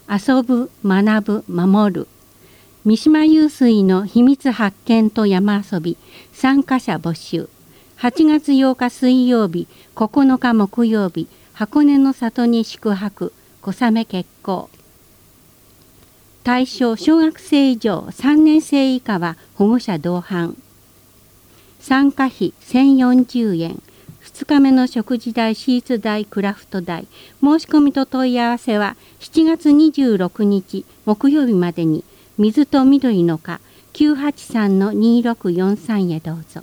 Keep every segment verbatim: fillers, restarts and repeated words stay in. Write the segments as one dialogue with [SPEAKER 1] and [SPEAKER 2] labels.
[SPEAKER 1] 遊ぶ、学ぶ、守る。三島湧水の秘密発見と山遊び、参加者募集。はちがつようか水曜日、ここのか木曜日、箱根の里に宿泊、小雨決行。対象小学生以上さんねん生以下は保護者同伴。参加費せんよんじゅうえん。ふつかめの食事代、シーツ代、クラフト代。申し込みと問い合わせはしちがつにじゅうろくにち木曜日までに水と緑の課 きゅうはちさんのにろくよんさん へどうぞ。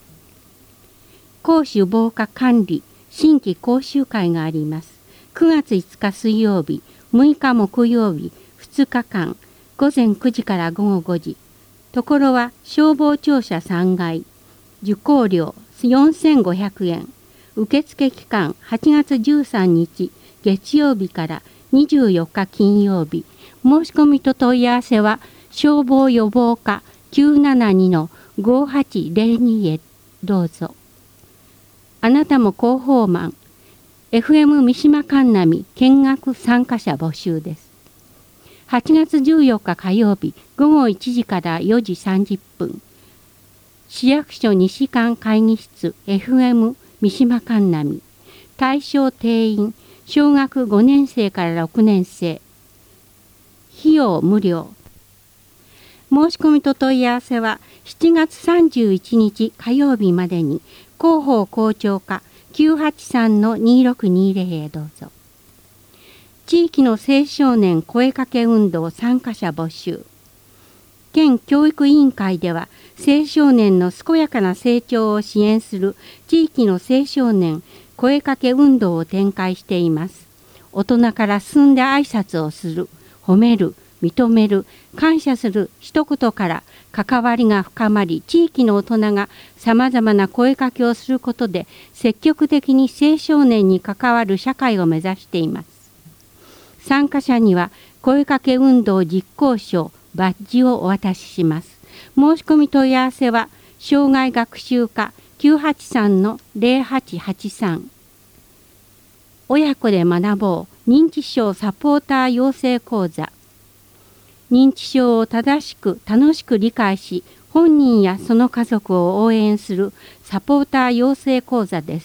[SPEAKER 1] 講習防火管理新規講習会があります。くがついつか水曜日、むいか木曜日、ふつかかん、ごぜんくじからごごごじ。ところは消防庁舎さんがい。受講料よんせんごひゃくえん。受付期間はちがつじゅうさんにち月曜日からにじゅうよっか金曜日。申し込みと問い合わせは消防予防課 きゅうななにのごはちぜろに へどうぞ。あなたも広報マン エフエム 三島神波見学参加者募集です。はちがつじゅうよっか火曜日ごごいちじからよじさんじゅっぷん。市役所西館会議室 エフエム 三島神波。対象定員小学ごねん生からろくねん生。費用無料。申し込みと問い合わせはしちがつさんじゅういちにち火曜日までに広報校長課 きゅうはちさんのにろくにぜろ へどうぞ。地域の青少年声かけ運動参加者募集。県教育委員会では青少年の健やかな成長を支援する地域の青少年声かけ運動を展開しています。大人から進んで挨拶をする、褒める、認める、感謝する一言から関わりが深まり、地域の大人がさまざまな声かけをすることで積極的に青少年に関わる社会を目指しています。参加者には声かけ運動実行賞バッジをお渡しします。申し込み問い合わせは障害学習課 きゅうはちさんのぜろはちはちさん。親子で学ぼう認知症サポーター養成講座。認知症を正しく楽しく理解し、本人やその家族を応援するサポーター養成講座です。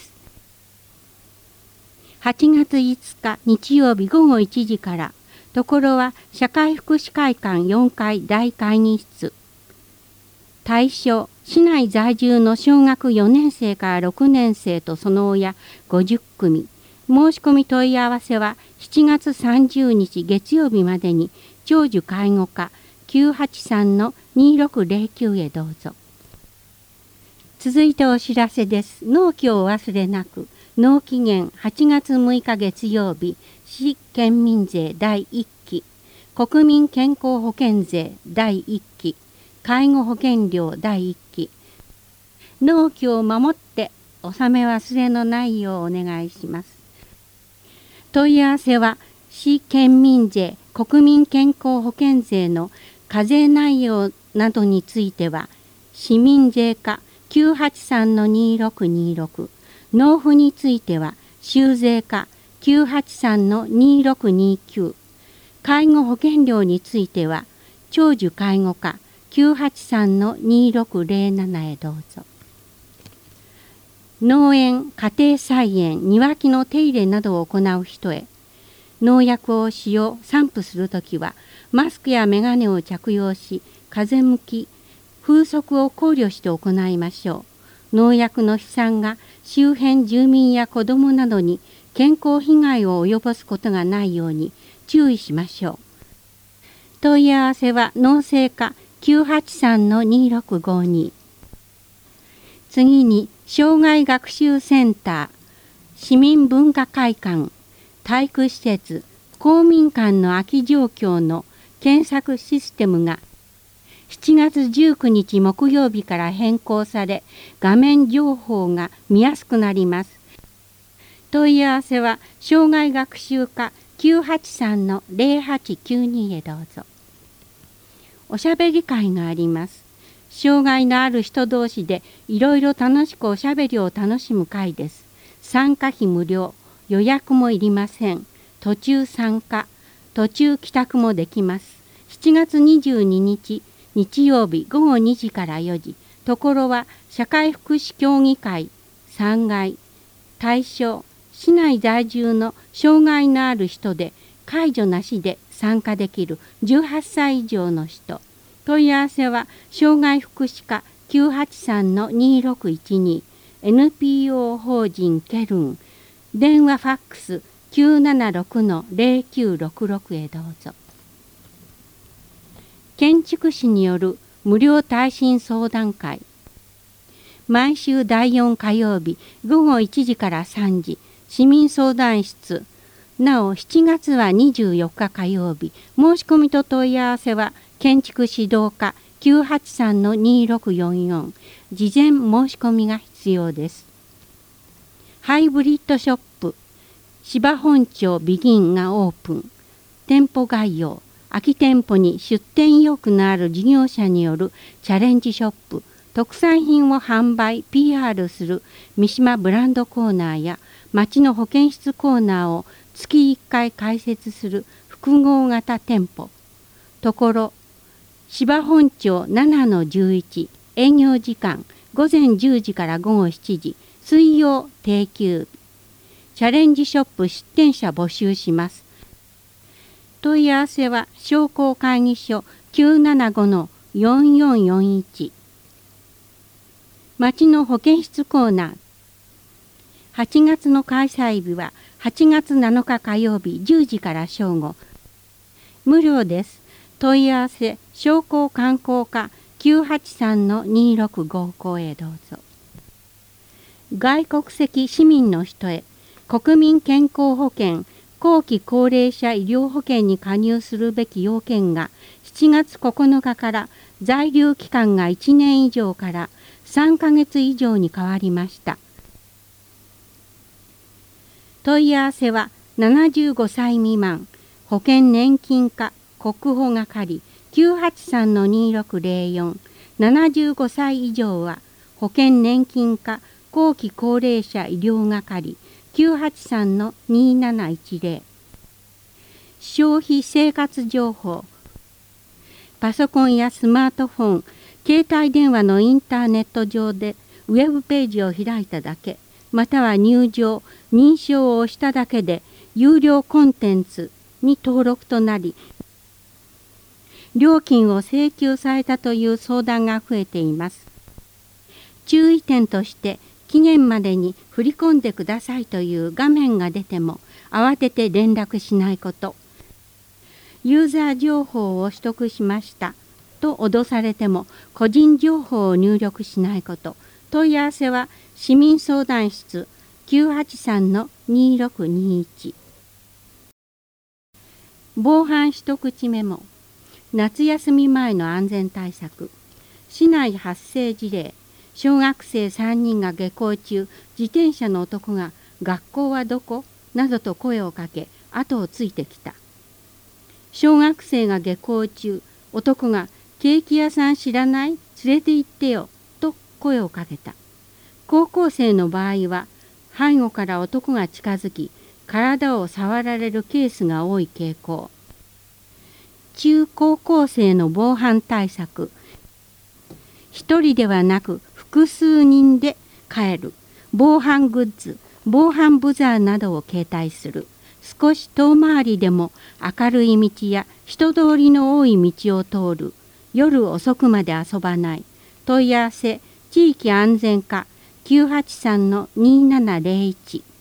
[SPEAKER 1] はちがついつか日曜日ごごいちじから、ところは社会福祉会館よんかい大会議室。対象、市内在住の小学よねん生からろくねん生とその親ごじゅっくみ。申し込み問い合わせはしちがつさんじゅうにち月曜日までに長寿介護課 きゅうはちさんのにろくぜろきゅう へどうぞ。続いてお知らせです。納期をお忘れなく。納期限はちがつむいか月曜日、市県民税だいいっき、国民健康保険税だいいっき、介護保険料だいいっき。納期を守って納め忘れのないようお願いします。問い合わせは市県民税国民健康保険税の課税内容などについては市民税課 きゅうはちさんのにろくにろく、納付については州税課 きゅうはちさんのにろくにきゅう、介護保険料については長寿介護課 きゅうはちさんのにろくぜろなな へどうぞ。農園、家庭菜園、庭木の手入れなどを行う人へ、農薬を使用、散布するときはマスクやメガネを着用し、風向き、風速を考慮して行いましょう。農薬の飛散が周辺住民や子どもなどに健康被害を及ぼすことがないように注意しましょう。問い合わせは農政課 きゅうはちさんのにろくごに。次に障害学習センター、市民文化会館、体育施設、公民館の空き状況の検索システムがしちがつじゅうくにち木曜日から変更され、画面情報が見やすくなります。問い合わせは障害学習課 きゅうはちさんのぜろはちきゅうに へどうぞ。おしゃべり会があります。障害のある人同士でいろいろ楽しくおしゃべりを楽しむ会です。参加費無料、予約もいりません。途中参加。 途中帰宅もできます。しちがつにじゅうににち日曜日ごごにじからよじ、ところは社会福祉協議会さんがい、対象市内在住の障害のある人で介助なしで参加できるじゅうはっさい以上の人。問い合わせは障害福祉課 きゅうはちさんのにろくいちに、エヌピーオー 法人ケルン、電話ファックス きゅうななろくのゼロきゅうろくろく へどうぞ。建築士による無料耐震相談会。毎週だいよんかようびごごいちじからさんじ、市民相談室。なおしちがつはにじゅうよっか火曜日。申し込みと問い合わせは建築指導課 きゅうはちさんのにろくよんよん。事前申し込みが必要です。ハイブリッドショップ芝本町ビギンがオープン。店舗概要。空き店舗に出店意欲のある事業者によるチャレンジショップ。特産品を販売 ピーアール する三島ブランドコーナーや町の保健室コーナーを月いっかい開設する複合型店舗。ところ芝本町ななのじゅういち、営業時間ごぜんじゅうじからごごしちじ、水曜定休日。チャレンジショップ出店者募集します。問い合わせは商工会議所 きゅうななごのよんよんよんいち。町の保健室コーナー。はちがつの開催日ははちがつなのか火曜日じゅうじから正午。無料です。問い合わせ商工観光課 きゅうはちさんのにろくごご へどうぞ。外国籍市民の人へ国民健康保険後期高齢者医療保険に加入するべき要件がしちがつここのかから在留期間がいちねん以上からさんかげつ以上に変わりました。問い合わせはななじゅうごさい未満保険年金課国保係 きゅうはちさんのにろくぜろよん、ななじゅうごさい以上は保険年金課後期高齢者医療係きゅうはちさんのになないちぜろ。消費生活情報。パソコンやスマートフォン、携帯電話のインターネット上でウェブページを開いただけ、または入場、認証を押しただけで有料コンテンツに登録となり、料金を請求されたという相談が増えています。注意点として、期限までに振り込んでくださいという画面が出ても慌てて連絡しないこと。ユーザー情報を取得しましたと脅されても個人情報を入力しないこと。問い合わせは市民相談室 きゅうはちさんのにろくにいち。防犯一口メモ。夏休み前の安全対策。市内発生事例。小学生さんにんが下校中、自転車の男が学校はどこなどと声をかけ、後をついてきた。小学生が下校中、男がケーキ屋さん知らない？連れて行ってよと声をかけた。高校生の場合は、背後から男が近づき、体を触られるケースが多い傾向。中高校生の防犯対策。一人ではなく複数人で帰る。防犯グッズ、防犯ブザーなどを携帯する。少し遠回りでも明るい道や人通りの多い道を通る。夜遅くまで遊ばない。問い合わせ地域安全課 きゅうはちさんのにななぜろいち。